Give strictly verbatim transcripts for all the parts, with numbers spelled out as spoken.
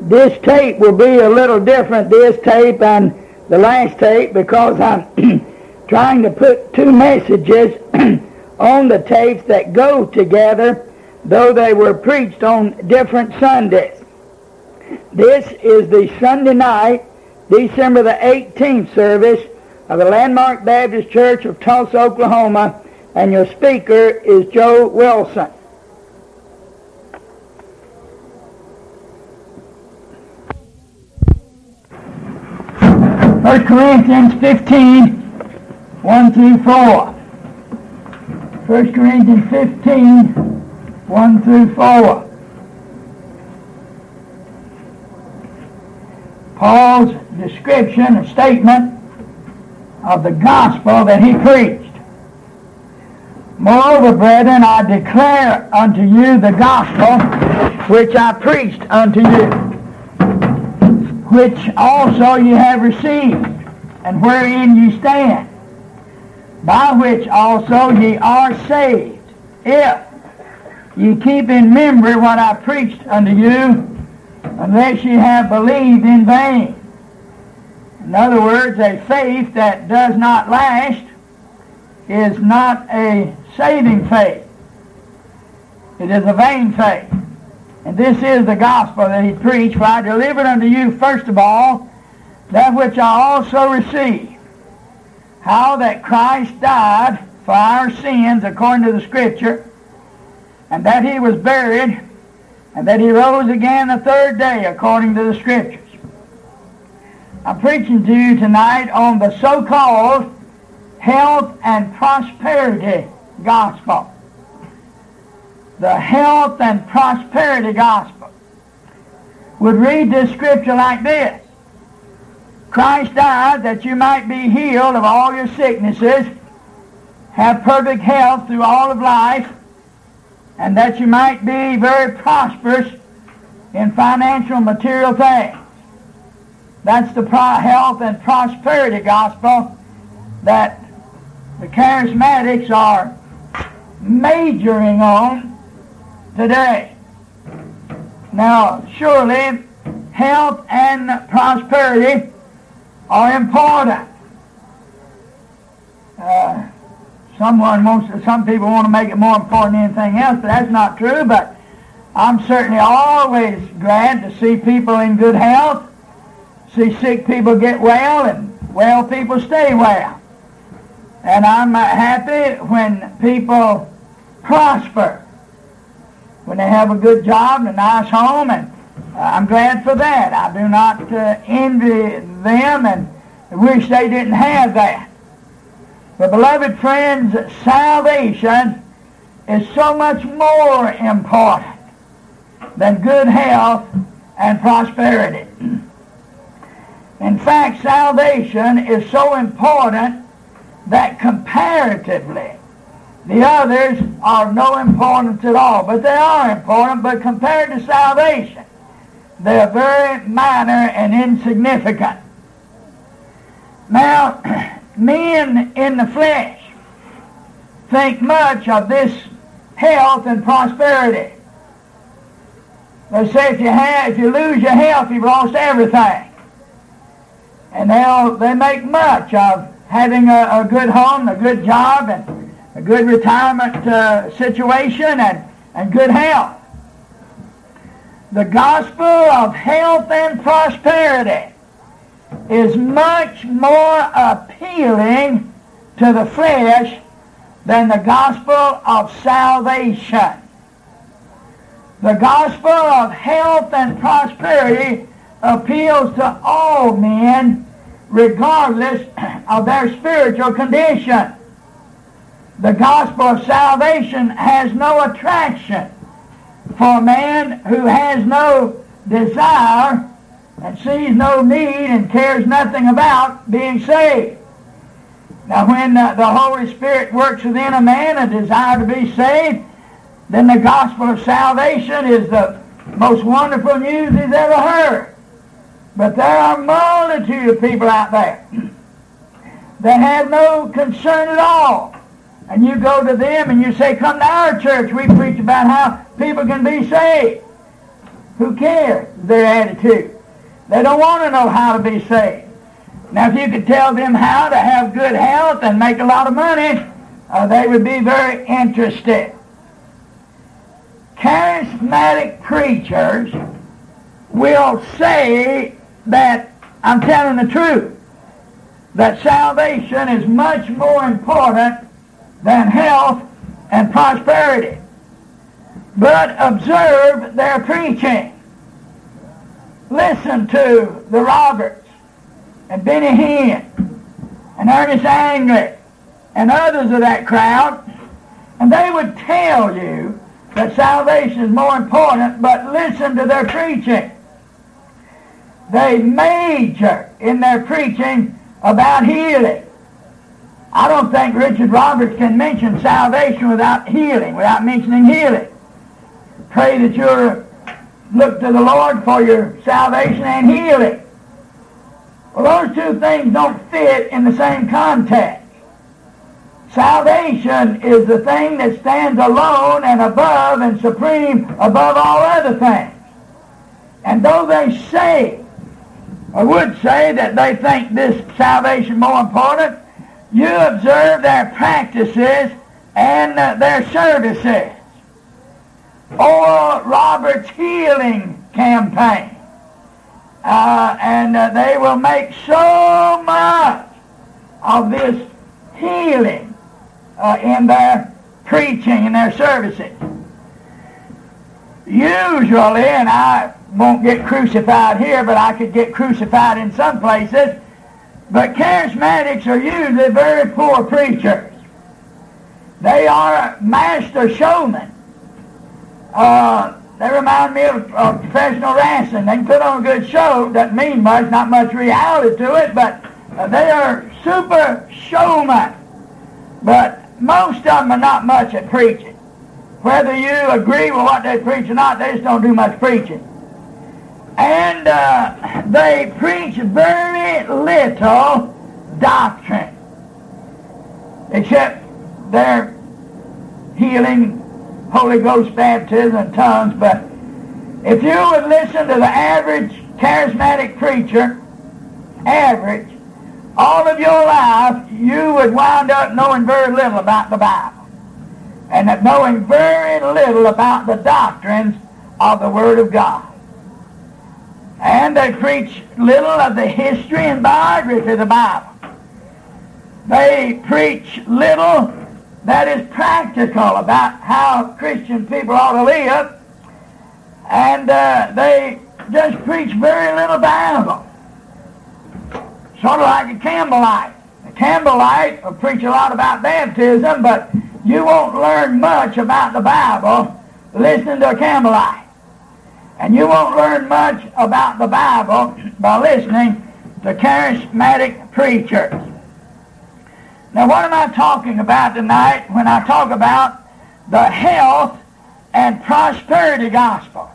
this tape will be a little different, this tape and the last tape, because I'm trying to put two messages on the tapes that go together, though they were preached on different Sundays. This is the Sunday night, December the eighteenth service of the Landmark Baptist Church of Tulsa, Oklahoma, and your speaker is Joe Wilson. First Corinthians fifteen, one through four. First Corinthians fifteen, one through four. Paul's description, a statement of the gospel that he preached. Moreover, brethren, I declare unto you the gospel which I preached unto you, which also ye have received, and wherein ye stand, by which also ye are saved, if ye keep in memory what I preached unto you, unless ye have believed in vain. In other words, a faith that does not last is not a saving faith. It is a vain faith. And this is the gospel that he preached. For I delivered unto you first of all that which I also received, how that Christ died for our sins according to the Scripture, and that he was buried, and that he rose again the third day according to the Scriptures. I'm preaching to you tonight on the so-called health and prosperity gospel. The health and prosperity gospel would read this scripture like this: Christ died that you might be healed of all your sicknesses, have perfect health through all of life, and that you might be very prosperous in financial and material things. That's the pro- health and prosperity gospel that the charismatics are majoring on today. Now, surely, health and prosperity are important. Uh, someone wants to, some people want to make it more important than anything else, but that's not true. But I'm certainly always glad to see people in good health, see sick people get well, and well people stay well. And I'm uh, happy when people prosper, when they have a good job and a nice home, and uh, I'm glad for that. I do not uh, envy them and wish they didn't have that. But beloved friends, salvation is so much more important than good health and prosperity. In fact, salvation is so important that comparatively the others are no importance at all. But they are important, but compared to salvation, they are very minor and insignificant. Now, men in the flesh think much of this health and prosperity. They say if you have, if you lose your health, you've lost everything. And they'll, they make much of having a, a good home, a good job, and a good retirement uh, situation, and, and good health. The gospel of health and prosperity is much more appealing to the flesh than the gospel of salvation. The gospel of health and prosperity appeals to all men regardless of their spiritual condition. The gospel of salvation has no attraction for a man who has no desire and sees no need and cares nothing about being saved. Now, when uh, the Holy Spirit works within a man a desire to be saved, then the gospel of salvation is the most wonderful news he's ever heard. But there are a multitude of people out there that have no concern at all. And you go to them and you say, come to our church. We preach about how people can be saved. Who cares? Their attitude. They don't want to know how to be saved. Now, if you could tell them how to have good health and make a lot of money, uh, they would be very interested. Charismatic preachers will say that I'm telling the truth, that salvation is much more important than health and prosperity. But observe their preaching. Listen to the Roberts and Benny Hinn and Ernest Angley and others of that crowd, and they would tell you that salvation is more important, but listen to their preaching. They major in their preaching about healing. I don't think Richard Roberts can mention salvation without healing, without mentioning healing. Pray that you'll look to the Lord for your salvation and healing. Well, those two things don't fit in the same context. Salvation is the thing that stands alone and above and supreme above all other things. And though they say, or would say, that they think this salvation more important, you observe their practices and uh, their services. Or Robert's healing campaign. Uh, and uh, they will make so much of this healing uh, in their preaching and their services. Usually, and I won't get crucified here, but I could get crucified in some places, but charismatics are usually very poor preachers. They are master showmen. Uh, they remind me of, of professional wrestling. They can put on a good show. Doesn't mean much, not much reality to it, but uh, they are super showmen. But most of them are not much at preaching. Whether you agree with what they preach or not, they just don't do much preaching. And uh, they preach very little doctrine, except their healing, Holy Ghost baptism, and tongues. But if you would listen to the average charismatic preacher, average, all of your life, you would wind up knowing very little about the Bible, and that knowing very little about the doctrines of the Word of God. And they preach little of the history and biography of the Bible. They preach little that is practical about how Christian people ought to live. And uh, they just preach very little Bible. Sort of like a Campbellite. A Campbellite will preach a lot about baptism, but you won't learn much about the Bible listening to a Campbellite. And you won't learn much about the Bible by listening to charismatic preachers. Now, what am I talking about tonight when I talk about the health and prosperity gospel?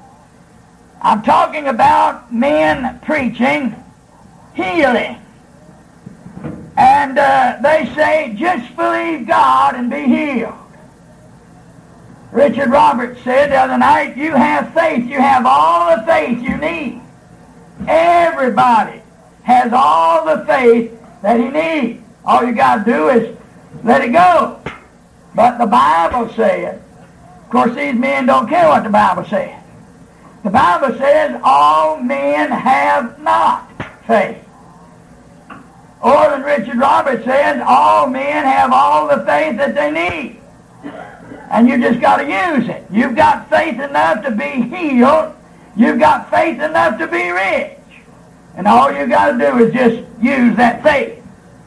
I'm talking about men preaching healing. And uh, they say, just believe God and be healed. Richard Roberts said the other night, you have faith. You have all the faith you need. Everybody has all the faith that he needs. All you got to do is let it go. But the Bible says, of course these men don't care what the Bible says. The Bible says all men have not faith. Or than Richard Roberts says, all men have all the faith that they need. And you just got to use it. You've got faith enough to be healed. You've got faith enough to be rich. And all you got to do is just use that faith.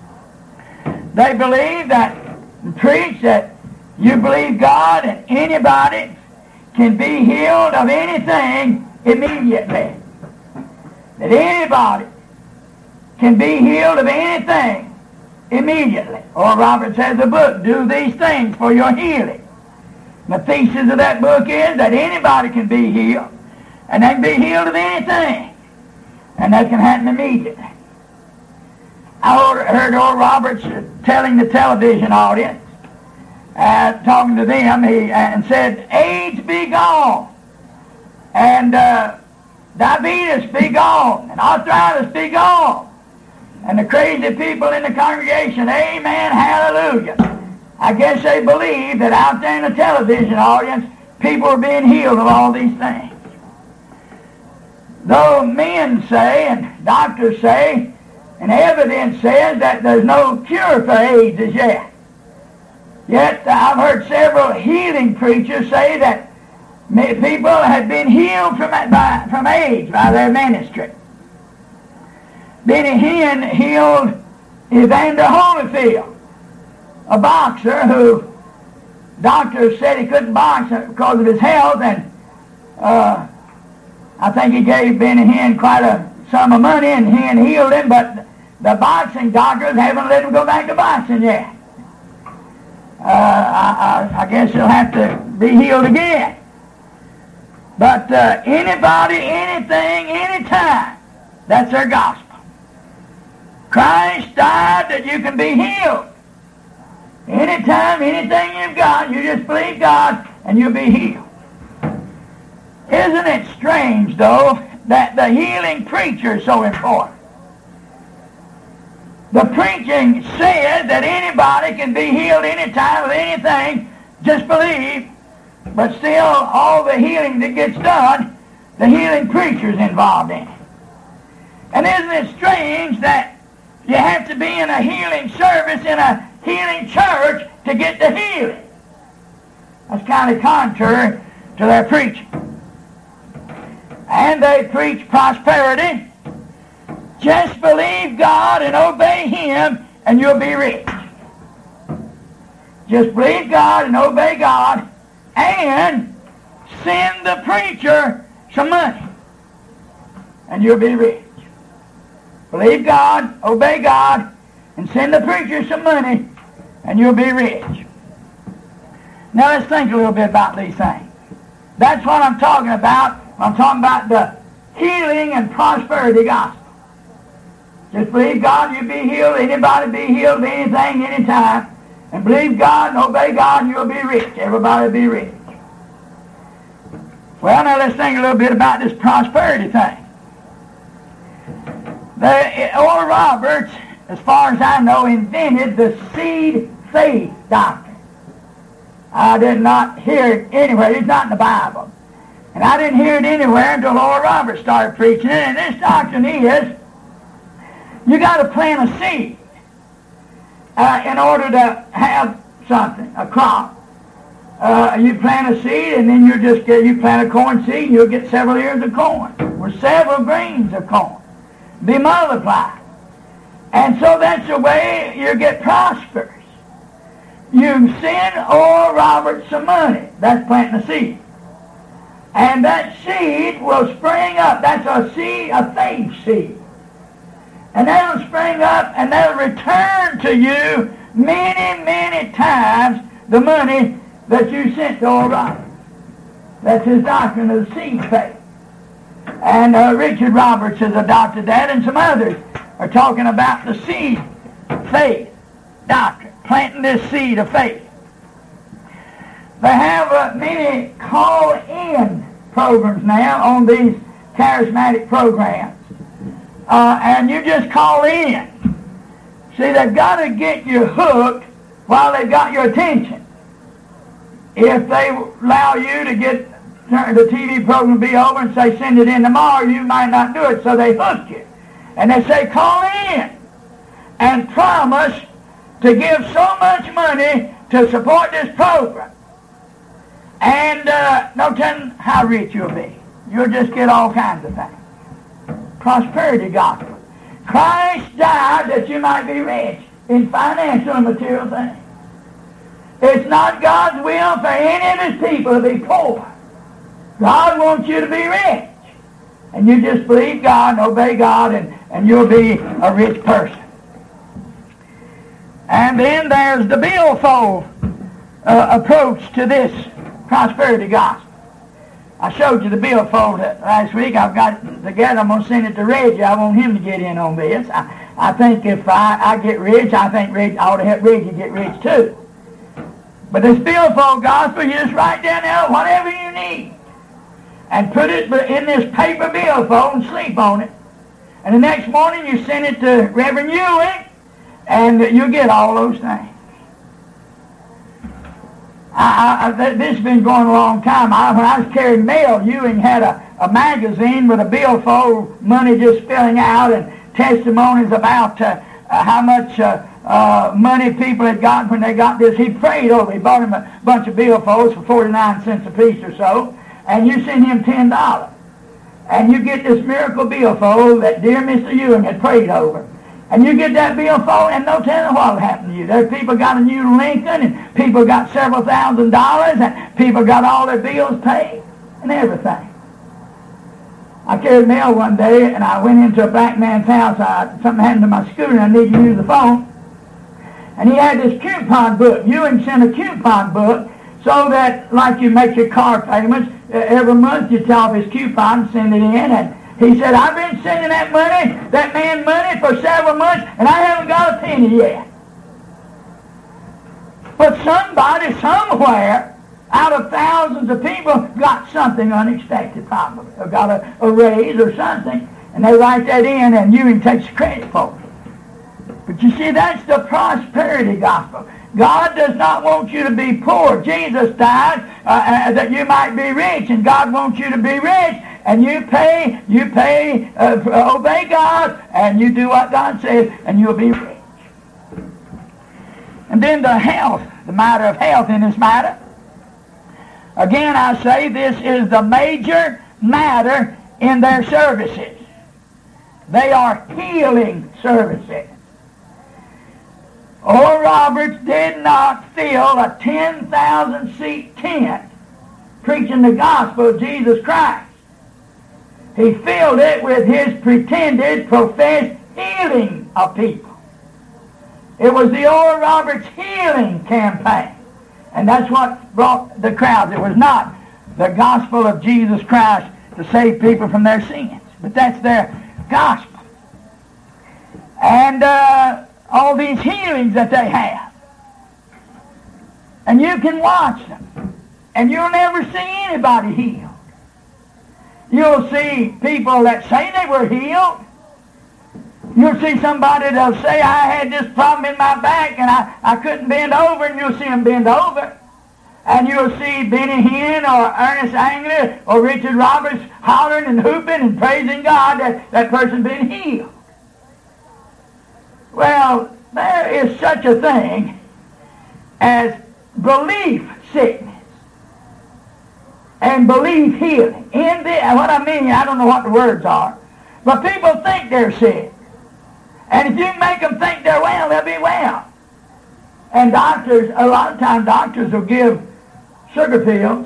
They believe that, and preach that you believe God and anybody can be healed of anything immediately. That anybody can be healed of anything immediately. Or Roberts has a book, Do These Things for Your Healing. The thesis of that book is that anybody can be healed, and they can be healed of anything, and that can happen immediately. I heard old Roberts telling the television audience, uh, talking to them, he, and said, AIDS be gone. And uh, diabetes be gone, and arthritis be gone. And the crazy people in the congregation, amen, hallelujah. I guess they believe that out there in the television audience, people are being healed of all these things. Though men say, and doctors say, and evidence says that there's no cure for AIDS as yet. Yet I've heard several healing preachers say that people have been healed from, by, from AIDS by their ministry. Benny Hinn healed Evander Holyfield, a boxer who doctors said he couldn't box because of his health, and uh, I think he gave Benny Hinn quite a sum of money, and Hinn healed him, but the boxing doctors haven't let him go back to boxing yet. Uh, I, I, I guess he'll have to be healed again. But uh, anybody, anything, anytime, that's their gospel. Christ died that you can be healed. Anytime, anything you've got, you just believe God and you'll be healed. Isn't it strange, though, that the healing preacher is so important? The preaching says that anybody can be healed anytime with anything, just believe, but still all the healing that gets done, the healing preacher's involved in it. And isn't it strange that you have to be in a healing service in a healing church to get the healing? That's kind of contrary to their preaching. And they preach prosperity. Just believe God and obey Him and you'll be rich. Just believe God and obey God and send the preacher some money and you'll be rich. Believe God, obey God, and send the preacher some money, and you'll be rich. Now let's think a little bit about these things. That's what I'm talking about. I'm talking about the healing and prosperity gospel. Just believe God, you'll be healed. Anybody be healed of anything, anytime. And believe God and obey God, and you'll be rich. Everybody will be rich. Well, now let's think a little bit about this prosperity thing. The, Oral Roberts, as far as I know, invented the seed faith doctrine. I did not hear it anywhere. It's not in the Bible. And I didn't hear it anywhere until Oral Roberts started preaching it. And this doctrine is, you got to plant a seed uh, in order to have something, a crop. Uh, you plant a seed, and then you just get, you plant a corn seed, and you'll get several ears of corn, or several grains of corn. Be multiplied. And so that's the way you get prosperous. You send Oral Roberts some money. That's planting a seed. And that seed will spring up. That's a seed, a faith seed. And that'll spring up and that'll return to you many, many times the money that you sent to Oral Roberts. That's his doctrine of the seed faith. And uh, Richard Roberts has adopted that, and some others are talking about the seed faith doctrine, planting this seed of faith. They have uh, many call-in programs now on these charismatic programs. Uh, and you just call in. See, they've got to get you hooked while they've got your attention. If they allow you to get the T V program be over and say, send it in tomorrow, you might not do it, so they hook you. And they say, call in and promise to give so much money to support this program. And uh, no telling how rich you'll be. You'll just get all kinds of things. Prosperity gospel. Christ died that you might be rich in financial and material things. It's not God's will for any of his people to be poor. God wants you to be rich. And you just believe God and obey God, and, and you'll be a rich person. And then there's the billfold uh, approach to this prosperity gospel. I showed you the billfold last week. I've got it together. I'm going to send it to Reggie. I want him to get in on this. I, I think if I, I get rich, I think Reggie, I ought to help Reggie get rich too. But this billfold gospel, you just write down there whatever you need. and put it in this paper billfold and sleep on it. And the next morning you send it to Reverend Ewing, and you'll get all those things. I, I, this has been going a long time. I, when I was carrying mail, Ewing had a, a magazine with a billfold, money just spilling out, and testimonies about uh, uh, how much uh, uh, money people had gotten when they got this. He prayed over. He bought him a bunch of billfolds for forty-nine cents a piece or so, and you send him ten dollars. And you get this miracle billfold that dear Mister Ewing had prayed over. And you get that billfold, and no telling what will happen to you. There people got a new Lincoln, and people got several thousand dollars, and people got all their bills paid, and everything. I carried mail one day, and I went into a black man's house. I, something happened to my scooter, and I needed to use the phone. And he had this coupon book. Ewing sent a coupon book so that, like you make your car payments, every month you tell his coupon, send it in, and he said, I've been sending that money, that man money for several months, and I haven't got a penny yet. But somebody, somewhere, out of thousands of people, got something unexpected probably, or got a, a raise or something, and they write that in, and Ewing takes credit for it. But you see, that's the prosperity gospel. God does not want you to be poor. Jesus died uh, uh, that you might be rich, and God wants you to be rich. And you pay, you pay, uh, obey God, and you do what God says, and you'll be rich. And then the health, the matter of health in this matter. Again, I say this is the major matter in their services. They are healing services. Oral Roberts did not fill a ten thousand seat tent preaching the gospel of Jesus Christ. He filled it with his pretended, professed healing of people. It was the Oral Roberts healing campaign. And that's what brought the crowds. It was not the gospel of Jesus Christ to save people from their sins. But that's their gospel. And uh, all these healings that they have. And you can watch them. And you'll never see anybody healed. You'll see people that say they were healed. You'll see somebody that'll say, I had this problem in my back and I, I couldn't bend over, and you'll see them bend over. And you'll see Benny Hinn or Ernest Angler or Richard Roberts hollering and hooping and praising God that that person been healed. Well, there is such a thing as belief sickness and belief healing. In the, what I mean, I don't know what the words are, but people think they're sick. And if you make them think they're well, they'll be well. And doctors, a lot of times doctors will give sugar pills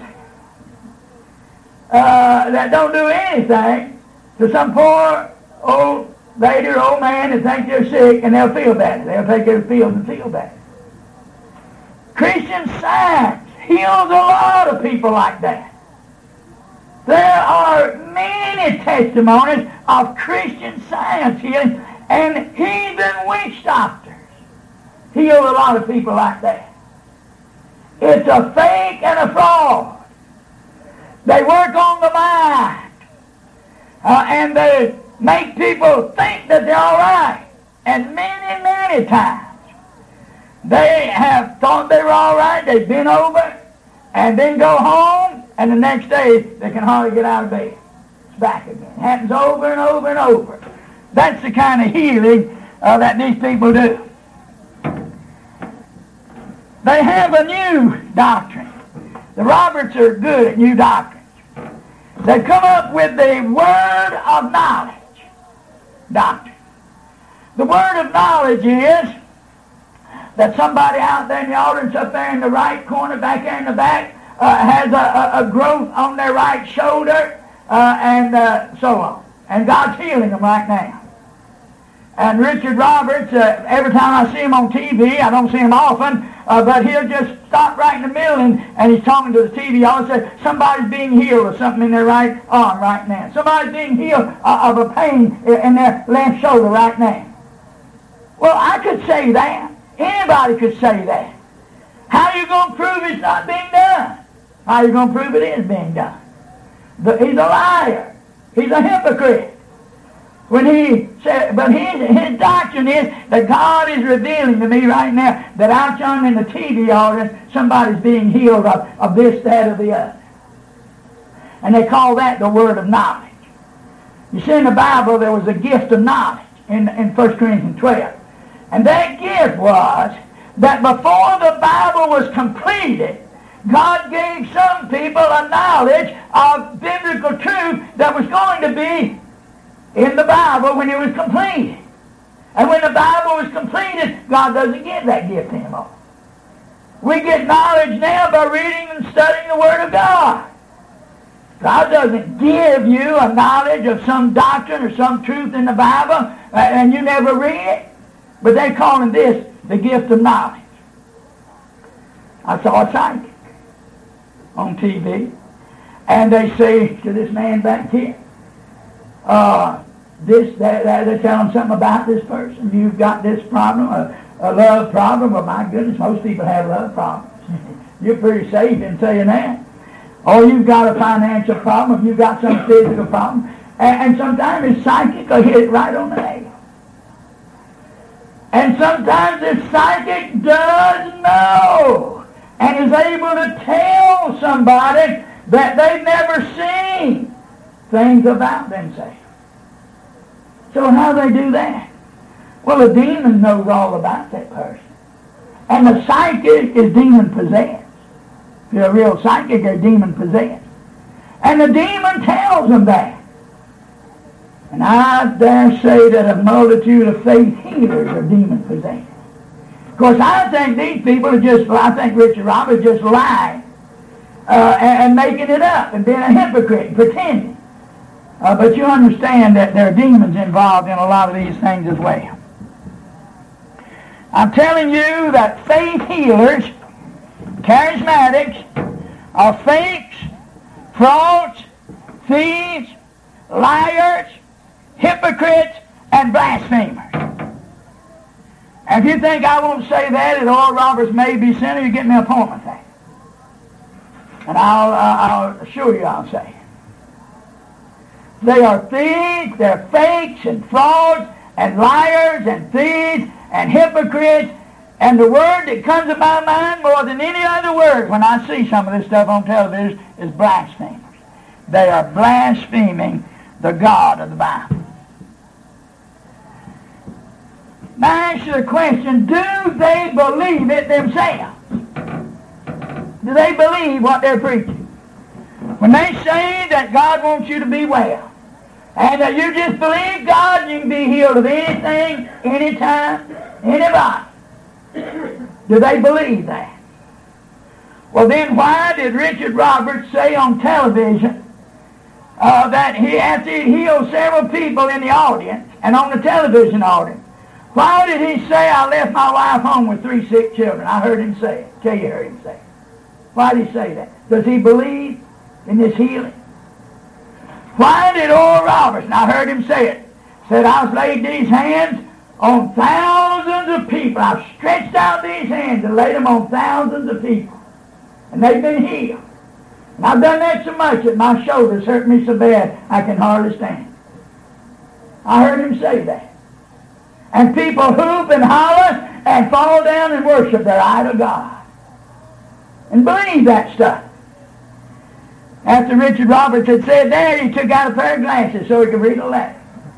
uh, that don't do anything to some poor old lady or old man that thinks they're sick, and they'll feel better. They'll take their pills and feel better. Christian Science heals a lot of people like that. There are many testimonies of Christian Science healing, and heathen witch doctors heal a lot of people like that. It's a fake and a fraud. They work on the mind, uh, and they make people think that they're all right. And many, many times they have thought they were all right, they've been over, and then go home, and the next day they can hardly get out of bed. It's back again. It happens over and over and over. That's the kind of healing uh, that these people do. They have a new doctrine. The Roberts are good at new doctrines. They come up with the word of knowledge doctrine. The word of knowledge is that somebody out there in the audience up there in the right corner, back there in the back, uh, has a, a, a growth on their right shoulder, uh, and uh, so on. And God's healing them right now. And Richard Roberts, uh, every time I see him on T V, I don't see him often, uh, but he'll just stop right in the middle, and, and he's talking to the T V. I'll say, somebody's being healed of something in their right arm right now. Somebody's being healed uh, of a pain in their left shoulder right now. Well, I could say that. Anybody could say that. How are you going to prove it's not being done? How are you going to prove it is being done? The, he's a liar. He's a hypocrite. When he said, but his, his doctrine is that God is revealing to me right now that out yonder in the T V audience, somebody's being healed of, of this, that, or the other. And they call that the word of knowledge. You see, in the Bible, there was a gift of knowledge in, in First Corinthians twelve. And that gift was that before the Bible was completed, God gave some people a knowledge of biblical truth that was going to be in the Bible when it was completed. And when the Bible was completed, God doesn't give that gift anymore. We get knowledge now by reading and studying the Word of God. God doesn't give you a knowledge of some doctrine or some truth in the Bible uh, and you never read it. But they're calling this the gift of knowledge. I saw a psychic on T V, and they say to this man back here, uh, this, that, that, they tell him something about this person. You've got this problem, a, a love problem. Well, my goodness, most people have love problems. You're pretty safe in saying that. Or you've got a financial problem, you've got some physical problem, and, and sometimes it's psychic will hit it right on the nail. And sometimes this psychic does know and is able to tell somebody that they've never seen things about themselves. So how do they do that? Well, the demon knows all about that person. And the psychic is demon-possessed. If you're a real psychic, they're demon-possessed. And the demon tells them that. And I dare say that a multitude of faith healers are demon-possessed. Of course, I think these people are just, well, I think Richard Roberts just lying uh, and, and making it up and being a hypocrite and pretending. Uh, but you understand that there are demons involved in a lot of these things as well. I'm telling you that faith healers, charismatics, are fakes, frauds, thieves, liars, hypocrites, and blasphemers. And if you think I won't say that at Oral Roberts Maybe Center, you get me an appointment there. And I'll, uh, I'll assure you I'll say it. They are thieves, they're fakes and frauds and liars and thieves and hypocrites. And the word that comes to my mind more than any other word when I see some of this stuff on television is blasphemers. They are blaspheming the God of the Bible. Now I ask you the question, do they believe it themselves? Do they believe what they're preaching? When they say that God wants you to be well, and that you just believe God, you can be healed of anything, anytime, anybody. Do they believe that? Well, then why did Richard Roberts say on television uh, that he, after he healed several people in the audience and on the television audience, why did he say, I left my wife home with three sick children? I heard him say it. Tell you heard him say it. Why did he say that? Does he believe in this healing? Why did Oral Roberts, and I heard him say it, said, I've laid these hands on thousands of people. I've stretched out these hands and laid them on thousands of people. And they've been healed. And I've done that so much that my shoulders hurt me so bad I can hardly stand. I heard him say that. And people hoop and holler and fall down and worship their idol God. And believe that stuff. After Richard Roberts had said that, he took out a pair of glasses so he could read a letter.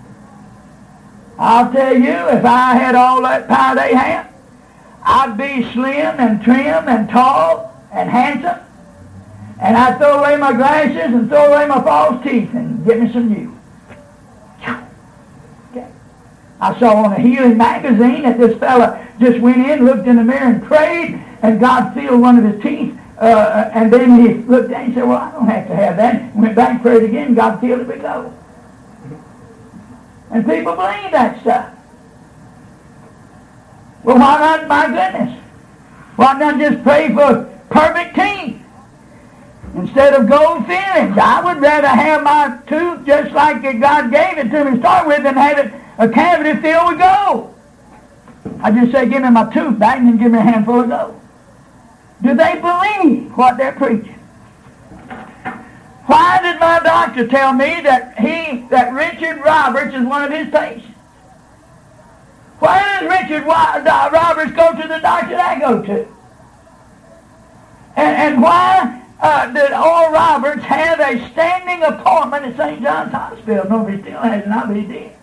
I'll tell you, if I had all that power they have, I'd be slim and trim and tall and handsome, and I'd throw away my glasses and throw away my false teeth and get me some new. Okay. I saw on a healing magazine that this fella just went in, looked in the mirror and prayed, and God filled one of his teeth. Uh, and then he looked at it and said, well, I don't have to have that. Went back and prayed again, God filled it with gold. And people believe that stuff. Well, why not, my goodness? Why not just pray for perfect teeth instead of gold fillings? I would rather have my tooth just like God gave it to me to start with than have it a cavity filled with gold. I just say, give me my tooth back and then give me a handful of gold. Do they believe what they're preaching? Why did my doctor tell me that he, that Richard Roberts is one of his patients? Why does Richard Roberts go to the doctor I go to? And, and why uh, did Oral Roberts have a standing appointment at Saint John's Hospital? Nobody still has it, not, but he did.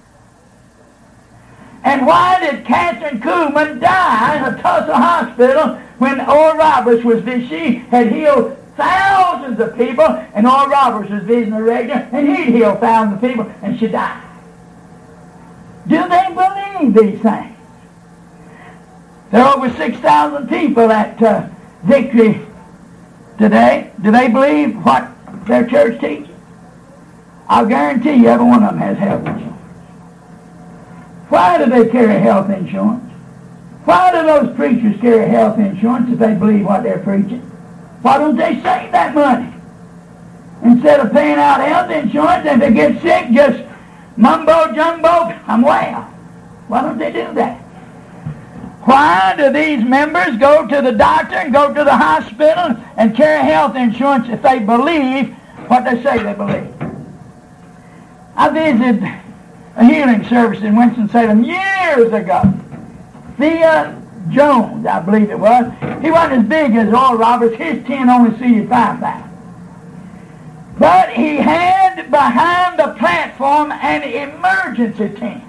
And why did Catherine Kuhlman die in a Tulsa hospital when Oral Roberts was visiting? She had healed thousands of people, and Oral Roberts was visiting her regular, and he'd healed thousands of people, and she died. Do they believe these things? There are over six thousand people at uh, Victory today. Do they believe what their church teaches? I'll guarantee you every one of them has health insurance. Why do they carry health insurance? Why do those preachers carry health insurance if they believe what they're preaching? Why don't they save that money? Instead of paying out health insurance, if they get sick, just mumbo jumbo, I'm well. Why don't they do that? Why do these members go to the doctor and go to the hospital and carry health insurance if they believe what they say they believe? I visited a healing service in Winston-Salem years ago. Thea Jones, I believe it was. He wasn't as big as Oral Roberts. His ten only seated five thousand. But he had behind the platform an emergency tent.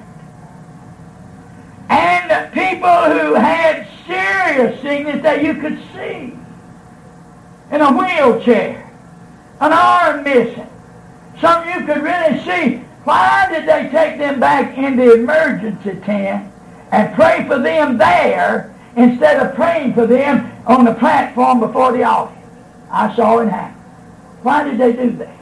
And people who had serious sickness that you could see. In a wheelchair. An arm missing. Some you could really see. Why did they take them back in the emergency tent and pray for them there instead of praying for them on the platform before the altar? I saw it happen. Why did they do that?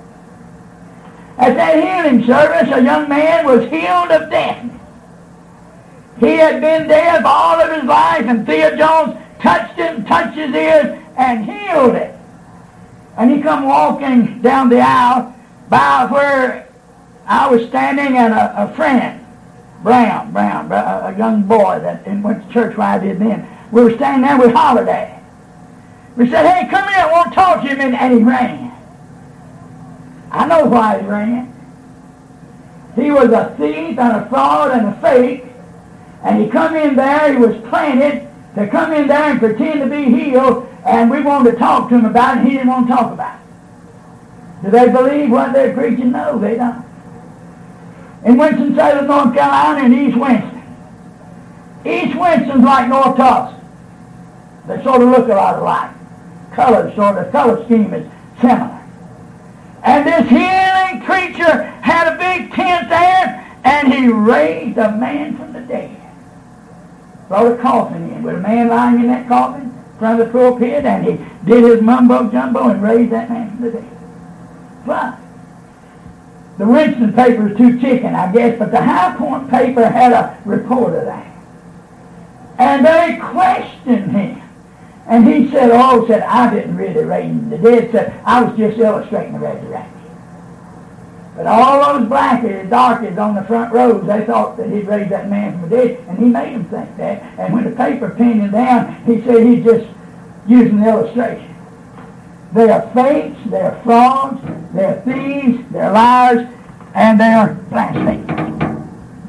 At that healing service, a young man was healed of deafness. He had been deaf all of his life, and Thea Jones touched him, touched his ears, and healed it. And he come walking down the aisle by where I was standing, and a, a friend, Brown, Brown, a, a young boy that went to church where I did then, we were standing there with Holiday. We said, hey, come here, I want to talk to him, and, and he ran. I know why he ran. He was a thief and a fraud and a fake, and he come in there, he was planted to come in there and pretend to be healed, and we wanted to talk to him about it, and he didn't want to talk about it. Do they believe what they're preaching? No, they don't. In Winston-Salem, North Carolina, and East Winston. East Winston's like North Tulsa. They sort of look a lot alike. Color sort of, color scheme is similar. And this healing preacher had a big tent there, and he raised a man from the dead. Brought a coffin in with a man lying in that coffin in front of the pulpit, and he did his mumbo-jumbo and raised that man from the dead. Why? The Winston paper is too chicken, I guess, but the High Point paper had a report of that. And they questioned him. And he said, oh, said, I didn't really raise him. The dead said, I was just illustrating the resurrection. But all those blackies, darkies on the front rows, they thought that he'd raised that man from the dead, and he made them think that. And when the paper pinned him down, he said he's just using the illustration. They are fakes, they are frauds, they are thieves, they are liars, and they are blasphemers.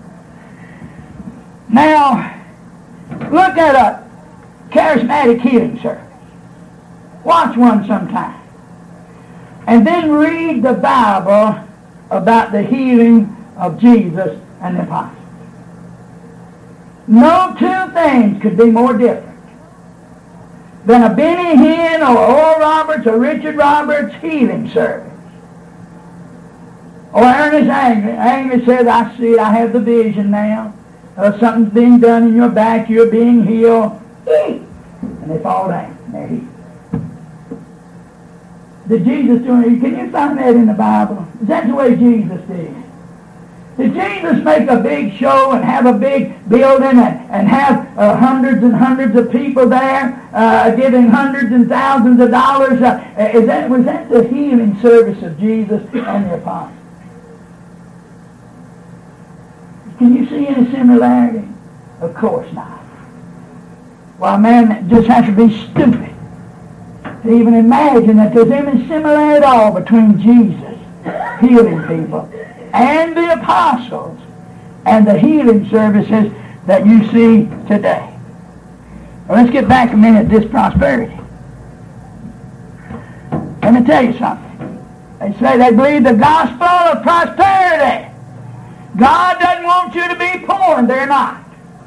Now, look at a charismatic healing service. Watch one sometime. And then read the Bible about the healing of Jesus and the apostles. No two things could be more different than a Benny Hinn or Oral Roberts or Richard Roberts healing service. Or Ernest Angley. Angley says, I see it, I have the vision now. Uh, something's being done in your back, you're being healed. And they fall down, and they're healed. Did Jesus do it? Can you find that in the Bible? Is that the way Jesus did? Did Jesus make a big show and have a big building and, and have uh, hundreds and hundreds of people there uh, giving hundreds and thousands of dollars? Uh, is that, was that the healing service of Jesus and the apostles? Can you see any similarity? Of course not. Well, man just has to be stupid to even imagine that there's any similarity at all between Jesus healing people and the apostles and the healing services that you see today. Well, let's get back a minute to this prosperity. Let me tell you something. They say they believe the gospel of prosperity. God doesn't want you to be poor, and they're not.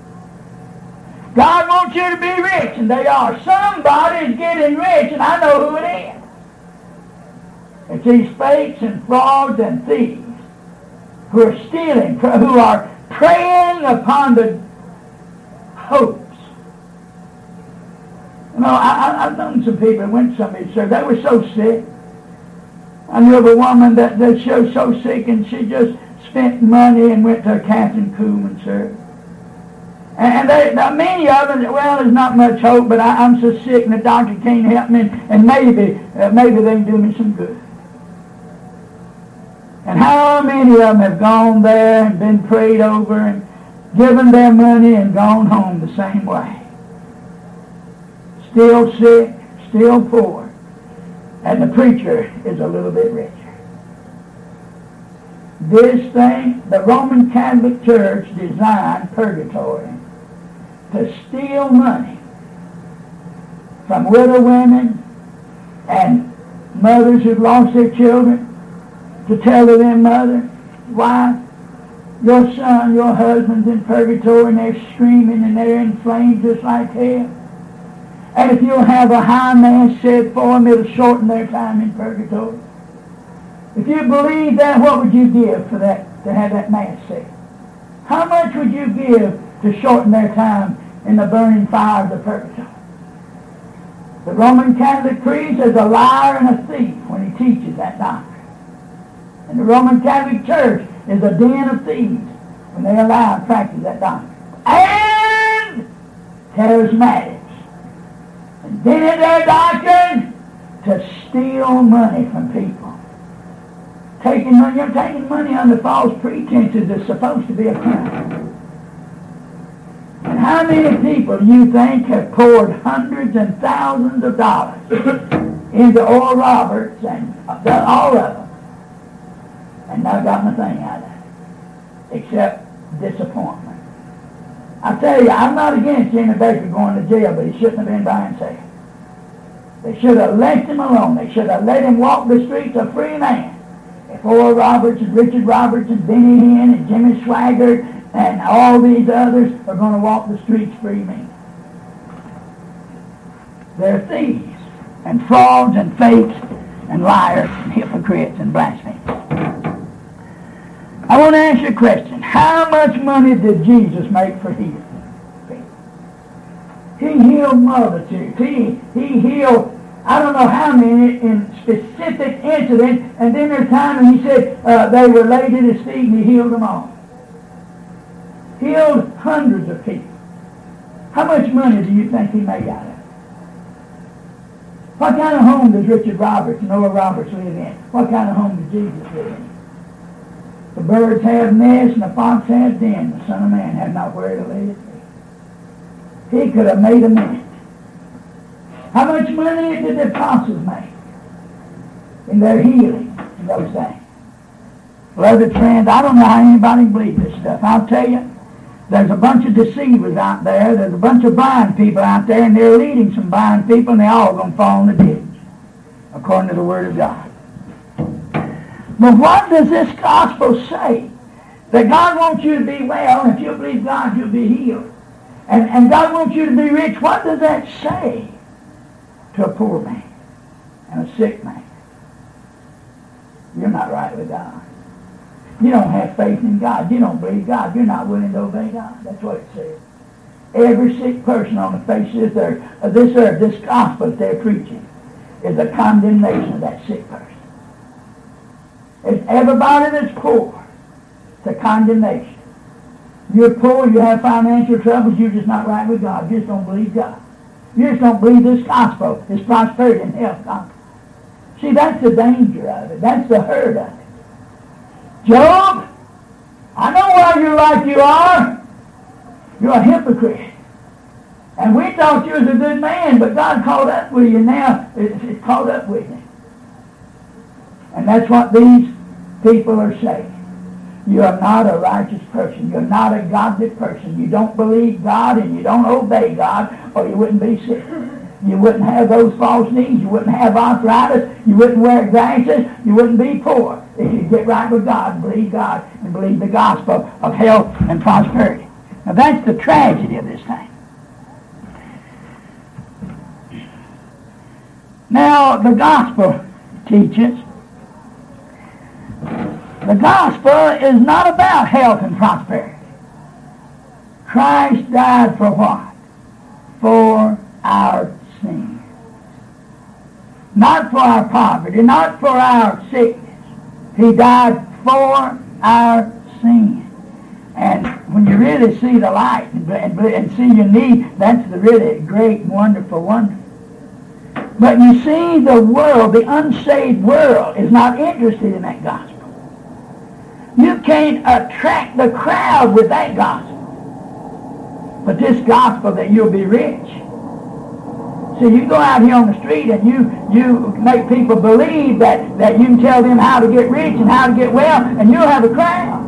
God wants you to be rich, and they are. Somebody's getting rich, and I know who it is. It's these fakes and frauds and thieves who are stealing, who are preying upon the hopes. You know, I, I, I've known some people that went to somebody's church. They were so sick. I knew of a woman that, that she was so sick, and she just spent money and went to a Captain Kuhlman service. And they, now many of them, well, there's not much hope, but I, I'm so sick and the doctor can't help me, and maybe, uh, maybe they can do me some good. And how many of them have gone there and been prayed over and given their money and gone home the same way? Still sick, still poor, and the preacher is a little bit richer. This thing, the Roman Catholic Church designed purgatory to steal money from widow women and mothers who've lost their children, to tell to their mother, wife, your son, your husband's in purgatory, and they're screaming and they're in flames just like hell. And if you'll have a high mass said for them, it'll shorten their time in purgatory. If you believe that, what would you give for that, to have that mass said? How much would you give to shorten their time in the burning fires of purgatory? The Roman Catholic priest is a liar and a thief when he teaches that doctrine. And the Roman Catholic Church is a den of thieves when they allow and practice that doctrine. And charismatics invented their doctrine to steal money from people. Taking money, you're taking money under false pretenses that's supposed to be a crime. And how many people do you think have poured hundreds and thousands of dollars into Oral Roberts and all of them, and not got nothing out of it, except disappointment? I tell you, I'm not against Jimmy Baker going to jail, but he shouldn't have been by himself. They should have left him alone. They should have let him walk the streets a free man. If Oral Roberts and Richard Roberts and Benny Hinn and Jimmy Swaggart and all these others are going to walk the streets free men. They're thieves and frauds and fakes and liars and hypocrites and blasphemers. I want to ask you a question. How much money did Jesus make for healing? He healed multitudes. He, he healed, I don't know how many in specific incidents, and then there's time when he said uh, they were laid at his feet and he healed them all. Healed hundreds of people. How much money do you think he made out of it? What kind of home does Richard Roberts and Oral Roberts live in? What kind of home does Jesus live in? The birds have nests and the fox has dens. The Son of Man had not where to lay his head. He could have made a minute. How much money did the apostles make in their healing in those things? Beloved friends, I don't know how anybody believes this stuff. I'll tell you, there's a bunch of deceivers out there. There's a bunch of blind people out there, and they're leading some blind people, and they're all going to fall in the ditch, according to the Word of God. But what does this gospel say? That God wants you to be well, and if you believe God, you'll be healed. And, and God wants you to be rich. What does that say to a poor man and a sick man? You're not right with God. You don't have faith in God. You don't believe God. You're not willing to obey God. That's what it says. Every sick person on the face of this earth, of this earth, this gospel that they're preaching, is a condemnation of that sick person. It's everybody that's poor. It's a condemnation. You're poor, you have financial troubles, you're just not right with God. You just don't believe God. You just don't believe this gospel, this prosperity and health gospel. See, that's the danger of it. That's the hurt of it. Job, I know why you're like you are. You're a hypocrite. And we thought you was a good man, but God caught up with you now. It's, it's caught up with you. And that's what these people are saying. You are not a righteous person. You're not a godly person. You don't believe God and you don't obey God, or you wouldn't be sick. You wouldn't have those false knees. You wouldn't have arthritis. You wouldn't wear glasses. You wouldn't be poor if you get right with God and believe God and believe the gospel of health and prosperity. Now that's the tragedy of this thing. Now the gospel teaches the gospel is not about health and prosperity. Christ died for what? For our sins. Not for our poverty, not for our sickness. He died for our sins. And when you really see the light and, and, and see your need, that's the really great, wonderful wonder. But you see, the world, the unsaved world, is not interested in that gospel. You can't attract the crowd with that gospel. But this gospel that you'll be rich. See, you go out here on the street and you, you make people believe that, that you can tell them how to get rich and how to get well, and you'll have a crowd.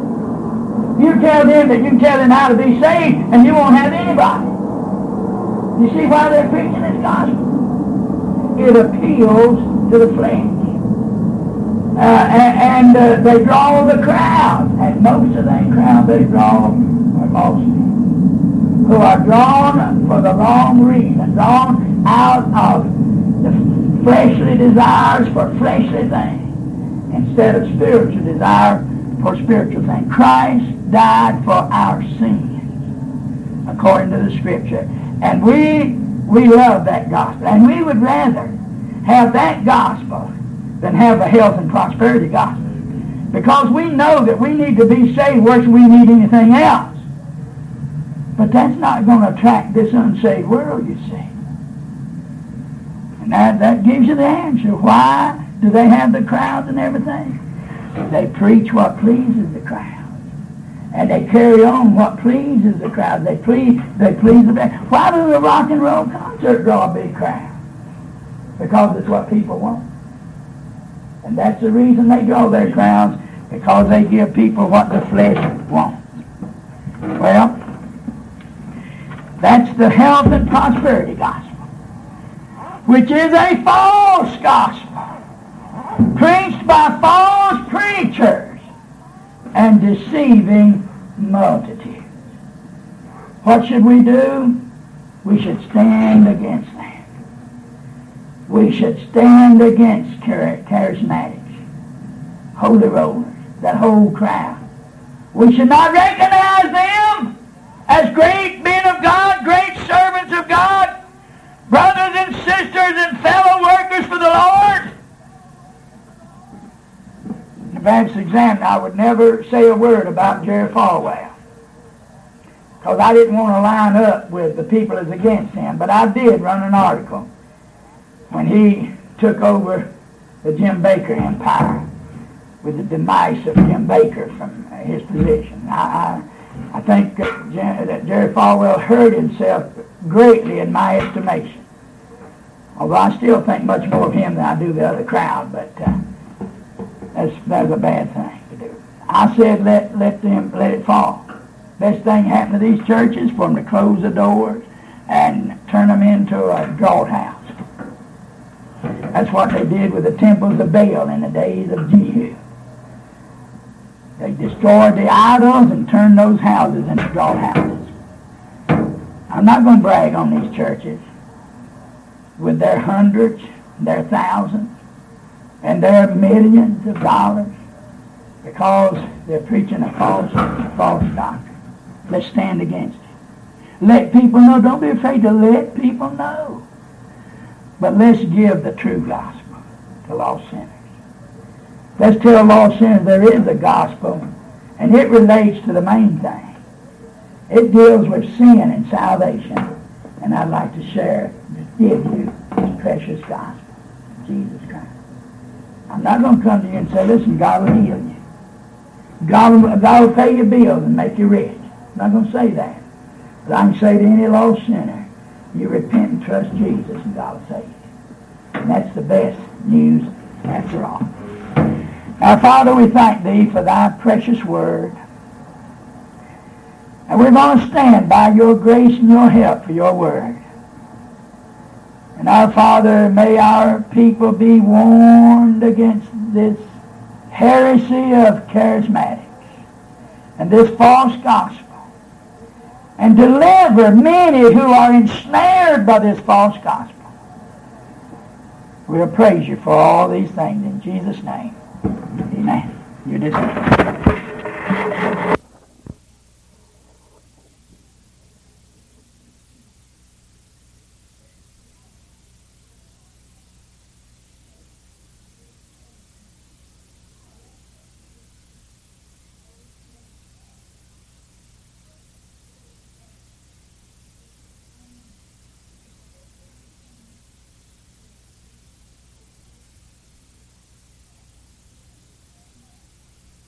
You tell them that you can tell them how to be saved, and you won't have anybody. You see why they're preaching this gospel? It appeals to the flesh. Uh, and and uh, they draw the crowd. And most of that crowd they draw are lost people, who are drawn for the wrong reason, drawn out of the fleshly desires for fleshly things instead of spiritual desire for spiritual things. Christ died for our sins, according to the Scripture. And we, we love that gospel. And we would rather have that gospel than have the health and prosperity gospel. Because we know that we need to be saved worse than we need anything else. But that's not going to attract this unsaved world, you see. And that, that gives you the answer. Why do they have the crowds and everything? They preach what pleases the crowd. And they carry on what pleases the crowd. They please, they please the band. Why does a rock and roll concert draw a big crowd? Because it's what people want. And that's the reason they draw their crowds, because they give people what the flesh wants. Well, that's the health and prosperity gospel, which is a false gospel, preached by false preachers and deceiving multitudes. What should we do? We should stand against that. We should stand against char- charismatics, holy rollers, that whole crowd. We should not recognize them as great men of God, great servants of God, brothers and sisters and fellow workers for the Lord. In the Baptist Examiner, I would never say a word about Jerry Falwell, because I didn't want to line up with the people that's against him, but I did run an article when he took over the Jim Baker empire with the demise of Jim Baker from uh, his position. I, I, I think that, Jer- that Jerry Falwell hurt himself greatly in my estimation, although I still think much more of him than I do the other crowd, but uh, that's, that's a bad thing to do. I said let, let them let it fall. Best thing happened to these churches for them to close the doors and turn them into a draught house. That's what they did with the temples of Baal in the days of Jehu. They destroyed the idols and turned those houses into draught houses. I'm not going to brag on these churches with their hundreds, their thousands, and their millions of dollars, because they're preaching a false, false doctrine. Let's stand against it. Let people know. Don't be afraid to let people know. But let's give the true gospel to lost sinners. Let's tell lost sinners there is a gospel, and it relates to the main thing. It deals with sin and salvation, and I'd like to share, give you this precious gospel, Jesus Christ. I'm not going to come to you and say, listen, God will heal you. God will, God will pay your bills and make you rich. I'm not going to say that. But I can say to any lost sinner, You repent and trust Jesus and God will save you. And that's the best news after all. Our Father, we thank Thee for Thy precious word. And we're going to stand by Your grace and Your help for Your word. And our Father, may our people be warned against this heresy of charismatics and this false gospel, and deliver many who are ensnared by this false gospel. We'll praise You for all these things in Jesus' name. Amen. You're dismissed.